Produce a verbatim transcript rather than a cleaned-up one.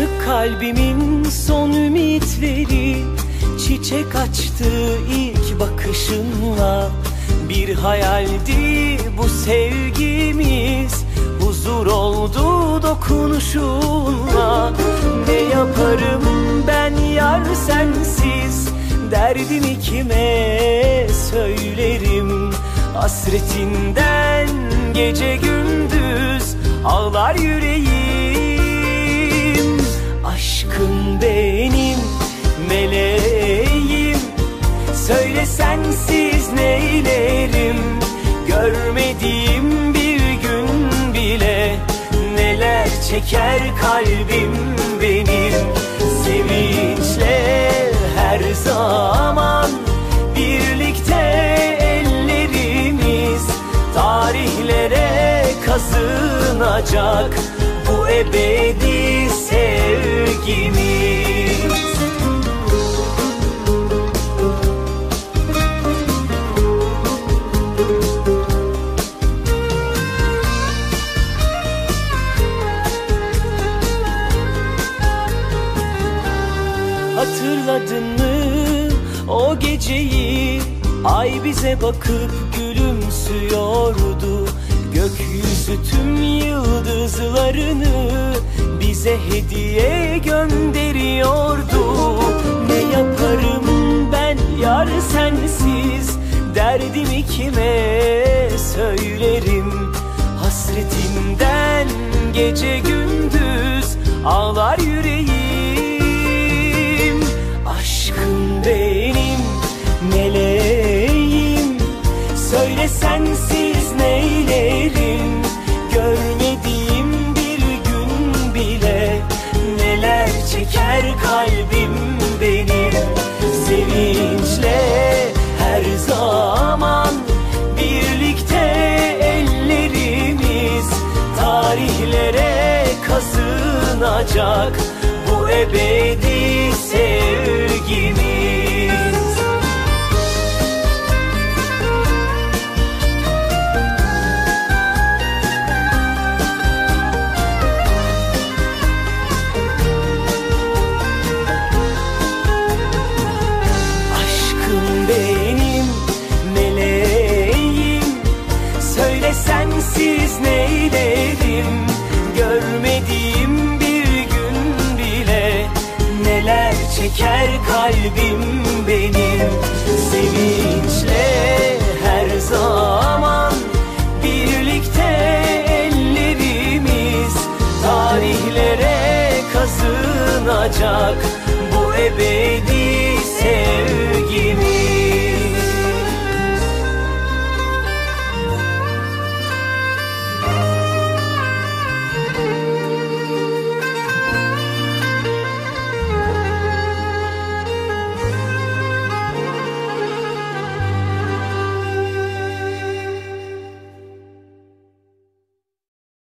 Kırık kalbimin son ümitleri çiçek açtı ilk bakışınla. Bir hayaldi bu sevgimiz, huzur oldu dokunuşunla. Ne yaparım ben yar sensiz, derdimi kime söylerim? Hasretinden gece gündüz ağlar yüreğim. Aşkım benim meleğim, söyle sensiz neylerim? Görmediğim bir gün bile neler çeker kalbim benim. Sevinçle her zaman birlikte ellerimiz tarihlere kazınacak bu ebedi sevgimiz. Hatırladın mı o geceyi? Ay bize bakıp gülümsüyordu. Gökyüzü tüm yıldızlarını bize hediye gönderiyordu. Ne yaparım ben yar sensiz, derdimi kime söylerim? Hasretinden gece gündüz ağlar yüreğim. Aşkım benim meleğim, söyle sensiz neylerim? Görmediğim bir gün bile neler çeker kalbim benim. Sevinçle her zaman birlikte ellerimiz tarihlere kazınacak bu ebedi sevgimiz. Aşkım benim meleğim, söyle sensiz neylerim? Görmediğim bir gün bile neler çeker kalbim benim. Sevinçle her zaman birlikte ellerimiz tarihlere kazınacak